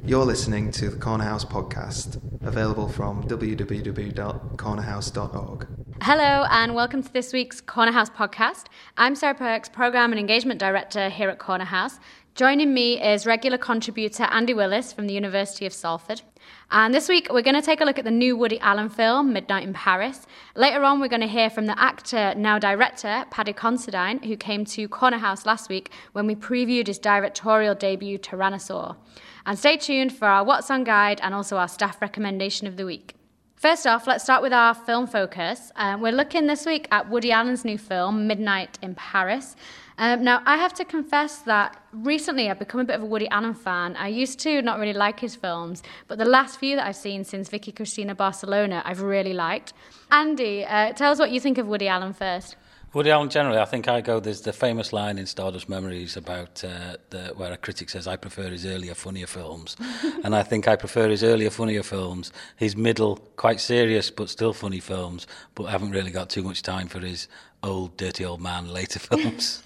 You're listening to the Corner House podcast, available from www.cornerhouse.org. Hello and welcome to this week's Corner House podcast. I'm Sarah Perks, Programme and Engagement Director here at Corner House. Joining me is regular contributor Andy Willis from the University of Salford. And this week we're going to take a look at the new Woody Allen film, Midnight in Paris. Later on we're going to hear from the actor, now director, Paddy Considine, who came to Corner House last week when we previewed his directorial debut, Tyrannosaur. And stay tuned for our What's On guide and also our staff recommendation of the week. First off, let's start with our film focus. We're looking this week at Woody Allen's new film, Midnight in Paris. Now, I have to confess that recently I've become a bit of a Woody Allen fan. I used to not really like his films, but the last few that I've seen since Vicky Cristina Barcelona, I've really liked. Andy, tell us what you think of Woody Allen first. Woody Allen generally, I think there's the famous line in Stardust Memories about where a critic says, I prefer his earlier, funnier films. And I think I prefer his earlier, funnier films, his middle, quite serious but still funny films, but I haven't really got too much time for his old, dirty old man later films.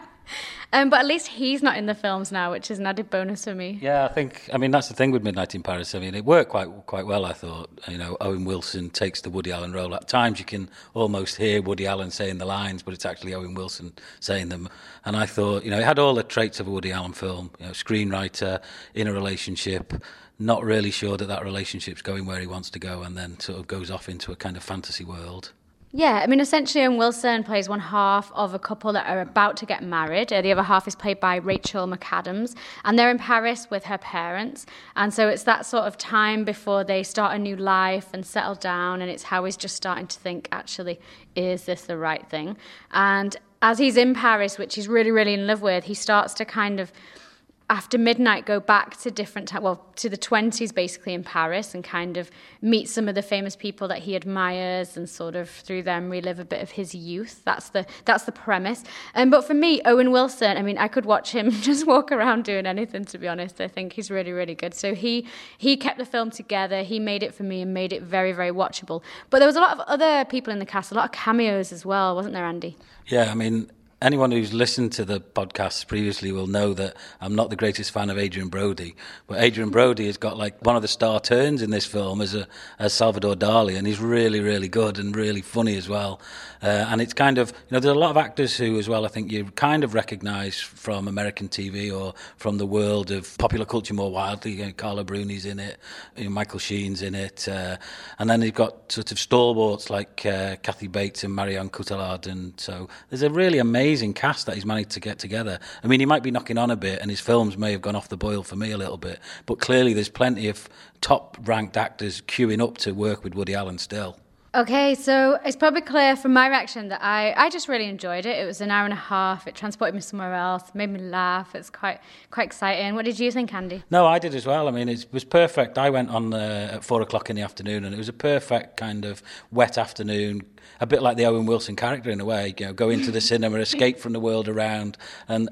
But at least he's not in the films now, which is an added bonus for me. Yeah, I mean, that's the thing with Midnight in Paris. I mean, it worked quite well, I thought. You know, Owen Wilson takes the Woody Allen role. At times you can almost hear Woody Allen saying the lines, but it's actually Owen Wilson saying them. And I thought, you know, it had all the traits of a Woody Allen film. You know, screenwriter, in a relationship, not really sure that relationship's going where he wants to go, and then sort of goes off into a kind of fantasy world. Yeah, I mean, essentially Owen Wilson plays one half of a couple that are about to get married. The other half is played by Rachel McAdams, and they're in Paris with her parents. And so it's that sort of time before they start a new life and settle down, and it's how he's just starting to think, actually, is this the right thing? And as he's in Paris, which he's really, really in love with, he starts to kind of, after midnight, go back to to the 20s basically in Paris and kind of meet some of the famous people that he admires and sort of through them relive a bit of his youth. That's the premise. But for me, Owen Wilson, I mean, I could watch him just walk around doing anything, to be honest. I think he's really, really good. So he kept the film together. He made it for me and made it very, very watchable. But there was a lot of other people in the cast, a lot of cameos as well, wasn't there, Andy? Yeah, I mean, anyone who's listened to the podcasts previously will know that I'm not the greatest fan of Adrien Brody, but Adrien Brody has got like one of the star turns in this film as Salvador Dali, and he's really, really good and really funny as well. And it's kind of, you know, there's a lot of actors who as well I think you kind of recognise from American TV or from the world of popular culture more widely. You know, Carla Bruni's in it, you know, Michael Sheen's in it, and then you've got sort of stalwarts like Kathy Bates and Marion Cotillard, and so there's a really amazing cast that he's managed to get together. I mean, he might be knocking on a bit and his films may have gone off the boil for me a little bit, but clearly there's plenty of top-ranked actors queuing up to work with Woody Allen still. Okay, so it's probably clear from my reaction that I just really enjoyed it. It was an hour and a half. It transported me somewhere else, made me laugh. It's quite exciting. What did you think, Andy? No, I did as well. I mean, it was perfect. I went on at 4:00 in the afternoon, and it was a perfect kind of wet afternoon, a bit like the Owen Wilson character in a way. You know, go into the cinema, escape from the world around, and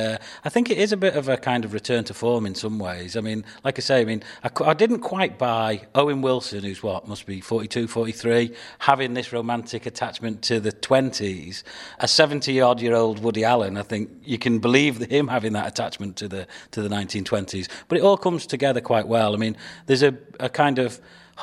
I think it is a bit of a kind of return to form in some ways. I mean, like I say, I didn't quite buy Owen Wilson, who's must be 42, 43. Having this romantic attachment to the 20s, a 70-odd-year-old Woody Allen, I think you can believe him having that attachment to the 1920s. But it all comes together quite well. I mean, there's a kind of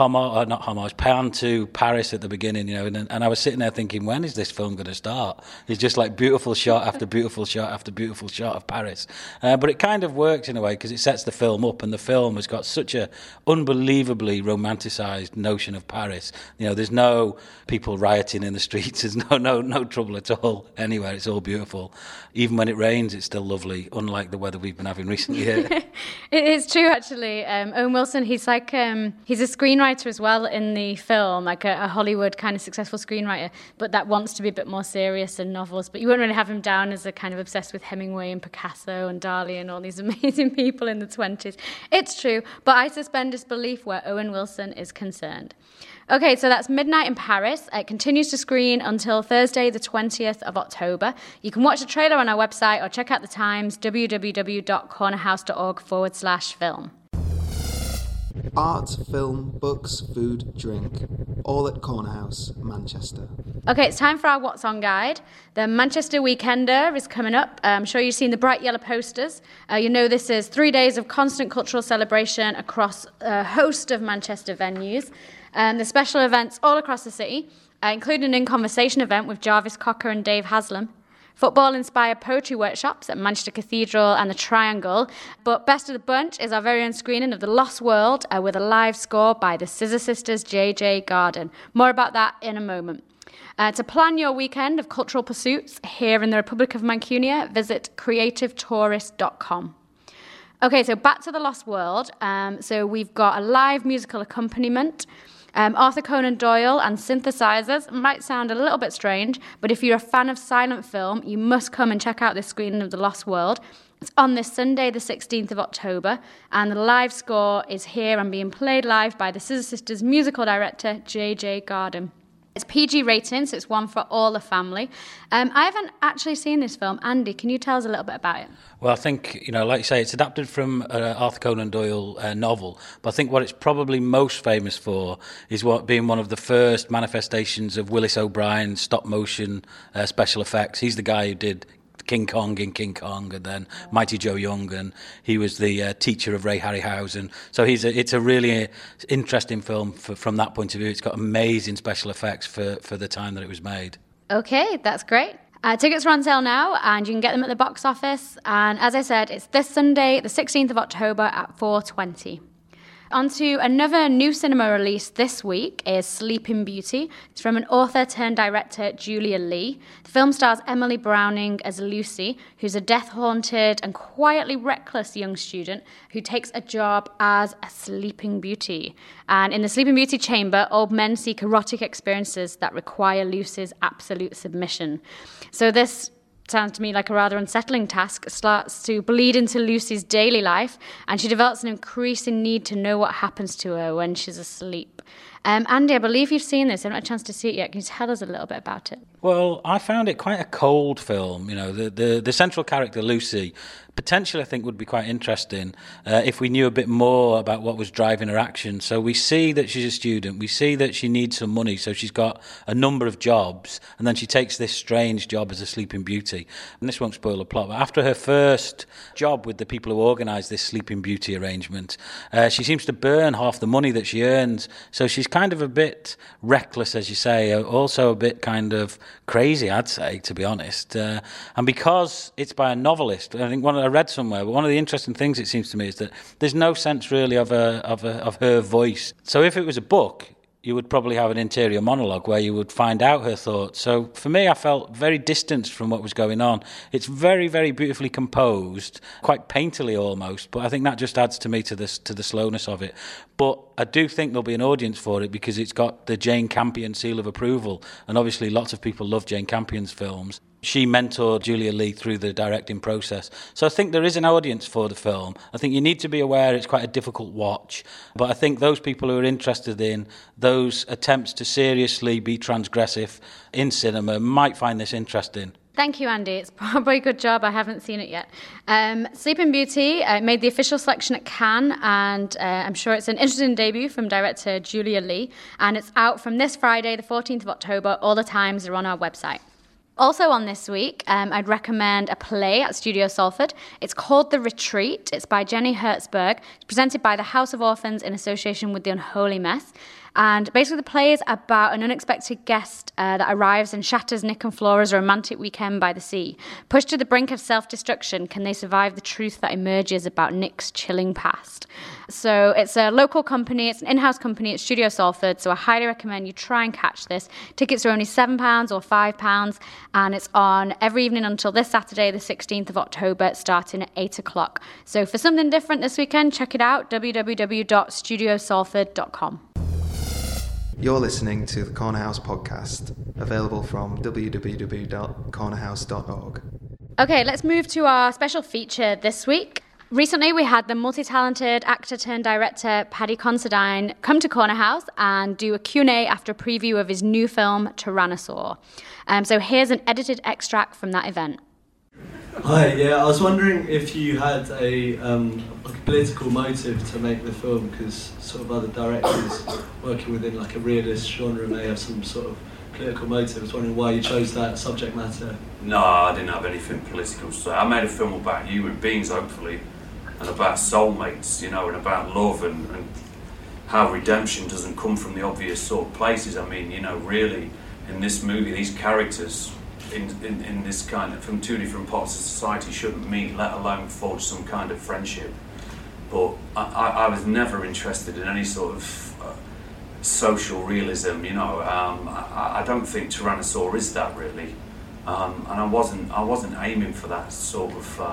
pan to Paris at the beginning, you know, and I was sitting there thinking, when is this film going to start? It's just like beautiful shot after beautiful shot after beautiful shot of Paris. But it kind of works in a way because it sets the film up, and the film has got such a unbelievably romanticised notion of Paris. You know, there's no people rioting in the streets. There's no trouble at all anywhere. It's all beautiful. Even when it rains, it's still lovely, unlike the weather we've been having recently here. It is true, actually. Owen Wilson, he's like he's a screenwriter as well in the film, like a Hollywood kind of successful screenwriter, but that wants to be a bit more serious in novels. But you won't really have him down as a kind of obsessed with Hemingway and Picasso and Dali and all these amazing people in the 20s. It's true, but I suspend disbelief where Owen Wilson is concerned. Okay, so that's Midnight in Paris. It continues to screen until Thursday, the 20th of October. You can watch the trailer on our website or check out the Times, www.cornerhouse.org/film. Art, film, books, food, drink. All at Corner House, Manchester. Okay, it's time for our What's On guide. The Manchester Weekender is coming up. I'm sure you've seen the bright yellow posters. You know this is 3 days of constant cultural celebration across a host of Manchester venues. There's special events all across the city, including an In Conversation event with Jarvis Cocker and Dave Haslam. Football-inspired poetry workshops at Manchester Cathedral and the Triangle. But best of the bunch is our very own screening of The Lost World with a live score by the Scissor Sisters' J.J. Garden. More about that in a moment. To plan your weekend of cultural pursuits here in the Republic of Mancunia, visit creativetourist.com. Okay, so back to The Lost World. So we've got a live musical accompaniment. Arthur Conan Doyle and synthesizers might sound a little bit strange, but if you're a fan of silent film, you must come and check out this screening of The Lost World. It's on this Sunday, the 16th of October, and the live score is here and being played live by the Scissor Sisters musical director, J.J. Garden. It's PG rating, so it's one for all the family. I haven't actually seen this film. Andy, can you tell us a little bit about it? Well, I think, like you say, it's adapted from Arthur Conan Doyle novel, but I think what it's probably most famous for is being one of the first manifestations of Willis O'Brien's stop-motion special effects. He's the guy who did King Kong in King Kong, and then Mighty Joe Young, and he was the teacher of Ray Harryhausen. So it's a really interesting film from that point of view. It's got amazing special effects for the time that it was made. Okay, that's great. Tickets are on sale now, and you can get them at the box office. And as I said, it's this Sunday, the 16th of October at 4:20. On to another new cinema release this week is Sleeping Beauty. It's from an author-turned-director, Julia Lee. The film stars Emily Browning as Lucy, who's a death-haunted and quietly reckless young student who takes a job as a sleeping beauty. And in the Sleeping Beauty chamber, old men seek erotic experiences that require Lucy's absolute submission. So this sounds to me like a rather unsettling task. It starts to bleed into Lucy's daily life, and she develops an increasing need to know what happens to her when she's asleep. Andy, I believe you've seen this. I haven't had a chance to see it yet. Can you tell us a little bit about it? Well, I found it quite a cold film. The central character, Lucy, potentially I think would be quite interesting if we knew a bit more about what was driving her action. So we see that she's a student. We see that she needs some money, so she's got a number of jobs, and then she takes this strange job as a sleeping beauty. And this won't spoil the plot, but after her first job with the people who organise this sleeping beauty arrangement, she seems to burn half the money that she earns. So she's kind of a bit reckless, as you say, also a bit kind of crazy, I'd say, to be honest. And because it's by a novelist, I think I read somewhere, but one of the interesting things, it seems to me, is that there's no sense really of her voice. So if it was a book, you would probably have an interior monologue where you would find out her thoughts. So for me, I felt very distanced from what was going on. It's very, very beautifully composed, quite painterly almost, but I think that just adds to the slowness of it. But I do think there'll be an audience for it because it's got the Jane Campion seal of approval, and obviously lots of people love Jane Campion's films. She mentored Julia Lee through the directing process. So I think there is an audience for the film. I think you need to be aware it's quite a difficult watch. But I think those people who are interested in those attempts to seriously be transgressive in cinema might find this interesting. Thank you, Andy. It's probably a good job I haven't seen it yet. Sleeping Beauty made the official selection at Cannes, and I'm sure it's an interesting debut from director Julia Lee. And it's out from this Friday, the 14th of October. All the times are on our website. Also on this week, I'd recommend a play at Studio Salford. It's called The Retreat. It's by Jenny Hertzberg. It's presented by the House of Orphans in association with the Unholy Mess. And basically the play is about an unexpected guest that arrives and shatters Nick and Flora's romantic weekend by the sea. Pushed to the brink of self-destruction, can they survive the truth that emerges about Nick's chilling past? So it's a local company, it's an in-house company at Studio Salford, so I highly recommend you try and catch this. Tickets are only £7 or £5, and it's on every evening until this Saturday, the 16th of October, starting at 8 o'clock. So for something different this weekend, check it out, www.studiosalford.com. You're listening to the Corner House podcast, available from www.cornerhouse.org. Okay, let's move to our special feature this week. Recently, we had the multi-talented actor-turned-director Paddy Considine come to Corner House and do a Q&A after a preview of his new film, Tyrannosaur. So here's an edited extract from that event. Hi, yeah, I was wondering if you had a like a political motive to make the film, because sort of other directors working within like a realist genre may have some sort of political motive. I was wondering why you chose that subject matter. No, I didn't have anything political to say. I made a film about human beings, hopefully, and about soulmates, you know, and about love and how redemption doesn't come from the obvious sort of places. I mean, you know, really, in this movie, these characters in this kind of, from two different parts of society shouldn't meet, let alone forge some kind of friendship. But I was never interested in any sort of social realism, you know. I don't think Tyrannosaur is that really, and I wasn't aiming for that sort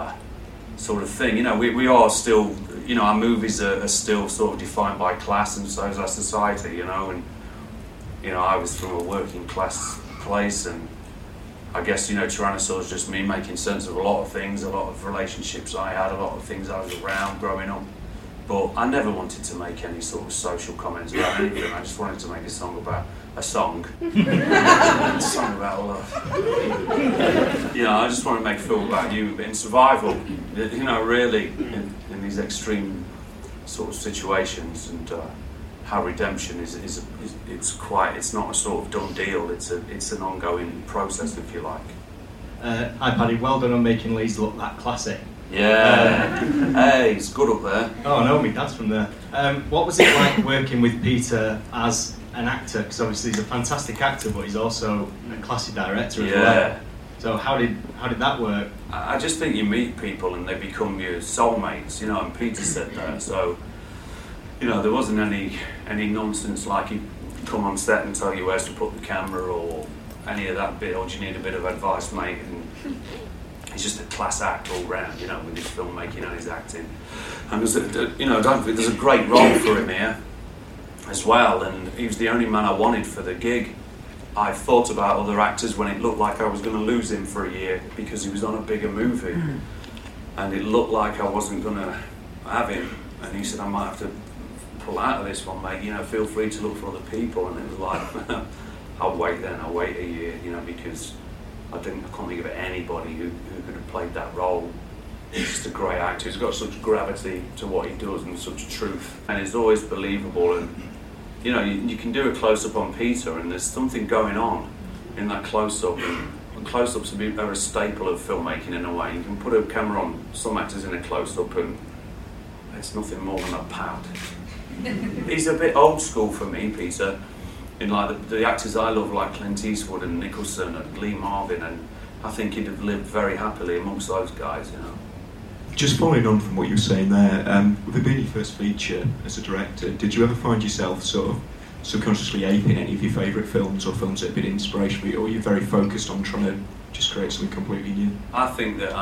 of thing. You know, we are still, you know, our movies are still sort of defined by class, and so is our society, you know. And you know, I was from a working class place, and I guess, you know, Tyrannosaur is just me making sense of a lot of things, a lot of relationships I had, a lot of things I was around growing up. But I never wanted to make any sort of social comments about anything. I just wanted to make a song about a song. A song about love. You know, I just want to make a film about you in survival, you know, really, in these extreme sort of situations, and how redemption is it's not a sort of done deal, it's an ongoing process, if you like. Hi Paddy, well done on making Leeds look that classic. Yeah, hey, it's good up there. Oh no, my dad's from there. What was it like working with Peter as an actor? Because obviously he's a fantastic actor, but he's also a classy director as well. So how did that work? I just think you meet people and they become your soulmates, you know, and Peter said that, so you know, there wasn't any nonsense like he'd come on set and tell you where to put the camera or any of that bit, or do you need a bit of advice, mate? And he's just a class act all round, you know, with his filmmaking and his acting. And there's there's a great role for him here as well, and he was the only man I wanted for the gig. I thought about other actors when it looked like I was going to lose him for a year because he was on a bigger movie, and it looked like I wasn't going to have him, and he said, I might have to pull out of this one, mate, you know, feel free to look for other people. And it was like, I'll wait a year, you know, because I couldn't think of anybody who could have played that role. He's just a great actor. He's got such gravity to what he does and such truth, and it's always believable. And you know, you can do a close-up on Peter, and there's something going on in that close-up. And close-ups are a staple of filmmaking in a way. You can put a camera on some actors in a close-up, and it's nothing more than a pad. He's a bit old school for me, Peter, in like the actors I love, like Clint Eastwood and Nicholson and Lee Marvin, and I think he'd have lived very happily amongst those guys, you know. Just following on from what you were saying there, with it being your first feature as a director, did you ever find yourself sort of subconsciously aping any of your favourite films or films that have been inspiration for you, or were you very focused on trying to just create something completely new? I think that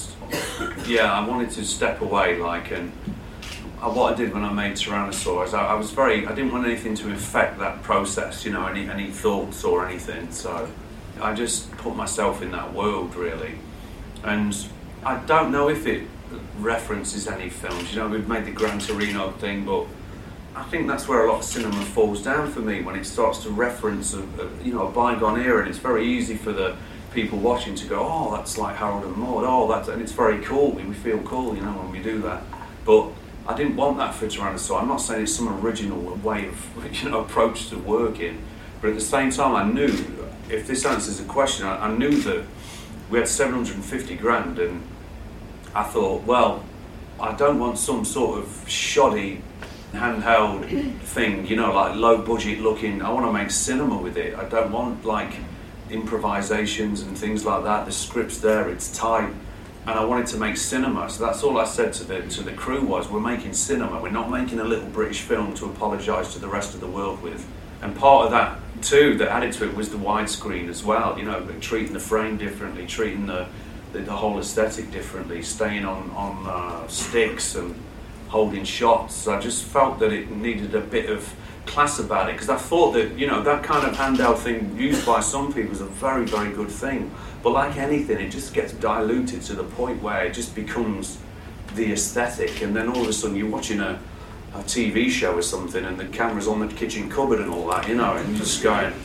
I wanted to step away, like, and what I did when I made Tyrannosaur is I didn't want anything to affect that process, you know, any thoughts or anything, so I just put myself in that world, really. And I don't know if it references any films, you know, we've made the Gran Torino thing, but I think that's where a lot of cinema falls down for me, when it starts to reference a bygone era, and it's very easy for the people watching to go, oh, that's like Harold and Maude, and it's very cool, we feel cool, you know, when we do that. But I didn't want that for Tyrannosaur. I'm not saying it's some original way of, you know, approach to working, but at the same time I knew, if this answers the question, I knew that we had 750 grand, and I thought, well, I don't want some sort of shoddy handheld thing, you know, like low budget looking. I want to make cinema with it. I don't want like improvisations and things like that. The script's there, it's tight, and I wanted to make cinema. So that's all I said to the crew was, we're making cinema. We're not making a little British film to apologise to the rest of the world with. And part of that too, that added to it, was the widescreen as well. You know, treating the frame differently, treating the whole aesthetic differently, staying on sticks and holding shots. I just felt that it needed a bit of class about it, because I thought that, you know, that kind of handheld thing used by some people is a very, very good thing. But like anything, it just gets diluted to the point where it just becomes the aesthetic, and then all of a sudden you're watching a TV show or something and the camera's on the kitchen cupboard and all that, you know, and just going,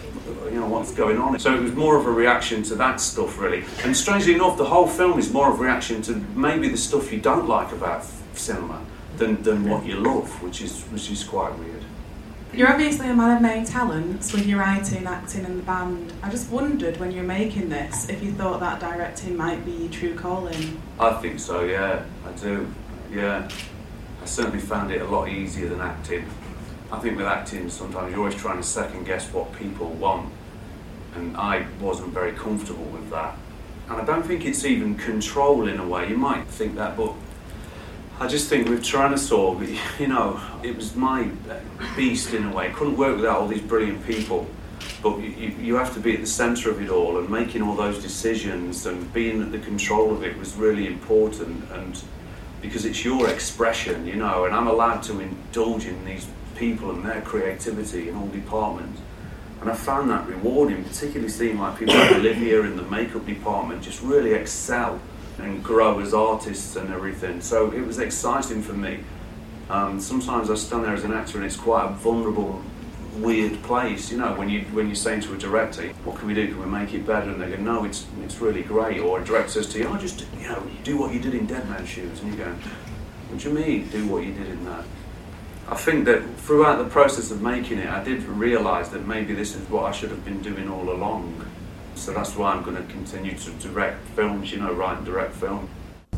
what's going on? So it was more of a reaction to that stuff, really. And strangely enough, the whole film is more of a reaction to maybe the stuff you don't like about cinema than what you love, which is quite weird. You're obviously a man of many talents with your writing, acting and the band. I just wondered when you were making this if you thought that directing might be your true calling. I think so, yeah, I do, yeah. I certainly found it a lot easier than acting. I think with acting sometimes you're always trying to second guess what people want, and I wasn't very comfortable with that. And I don't think it's even control in a way, you might think that, but I just think with Tyrannosaur, it was my beast in a way. It couldn't work without all these brilliant people. But you have to be at the centre of it all, and making all those decisions and being at the control of it was really important. And because it's your expression, and I'm allowed to indulge in these people and their creativity in all departments. And I found that rewarding, particularly seeing like people like Olivia in the makeup department just really excel and grow as artists and everything. So it was exciting for me. Sometimes I stand there as an actor and it's quite a vulnerable, weird place, when you're saying to a director, what can we do, can we make it better? And they go, no, it's really great. Or a director says to you, just do what you did in Dead Man's Shoes. And you go, what do you mean, do what you did in that? I think that throughout the process of making it, I did realise that maybe this is what I should have been doing all along. So that's why I'm going to continue to direct films, write and direct film.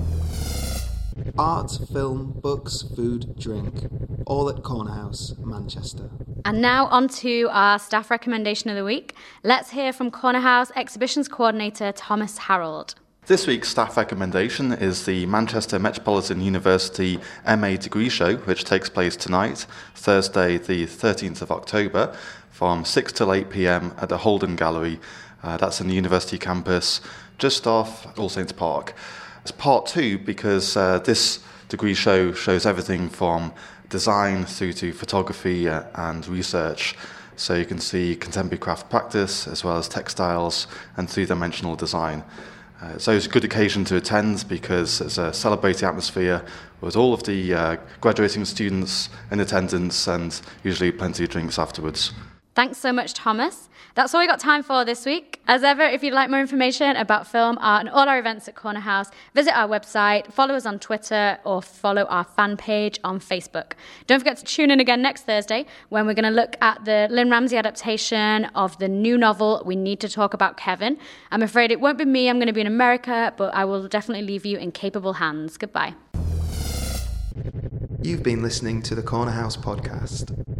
Art, film, books, food, drink. All at Corner House, Manchester. And now on to our staff recommendation of the week. Let's hear from Corner House Exhibitions Coordinator Thomas Harold. This week's staff recommendation is the Manchester Metropolitan University MA Degree Show, which takes place tonight, Thursday the 13th of October, from 6 till 8 p.m. at the Holden Gallery. That's in the university campus, just off All Saints Park. It's part 2 because this degree show shows everything from design through to photography and research. So you can see contemporary craft practice as well as textiles and three-dimensional design. So it's a good occasion to attend because it's a celebrating atmosphere with all of the graduating students in attendance and usually plenty of drinks afterwards. Thanks so much, Thomas. That's all we got time for this week. As ever, if you'd like more information about film, art, and all our events at Corner House, visit our website, follow us on Twitter, or follow our fan page on Facebook. Don't forget to tune in again next Thursday when we're going to look at the Lynn Ramsey adaptation of the new novel, We Need to Talk About Kevin. I'm afraid it won't be me, I'm going to be in America, but I will definitely leave you in capable hands. Goodbye. You've been listening to the Corner House podcast.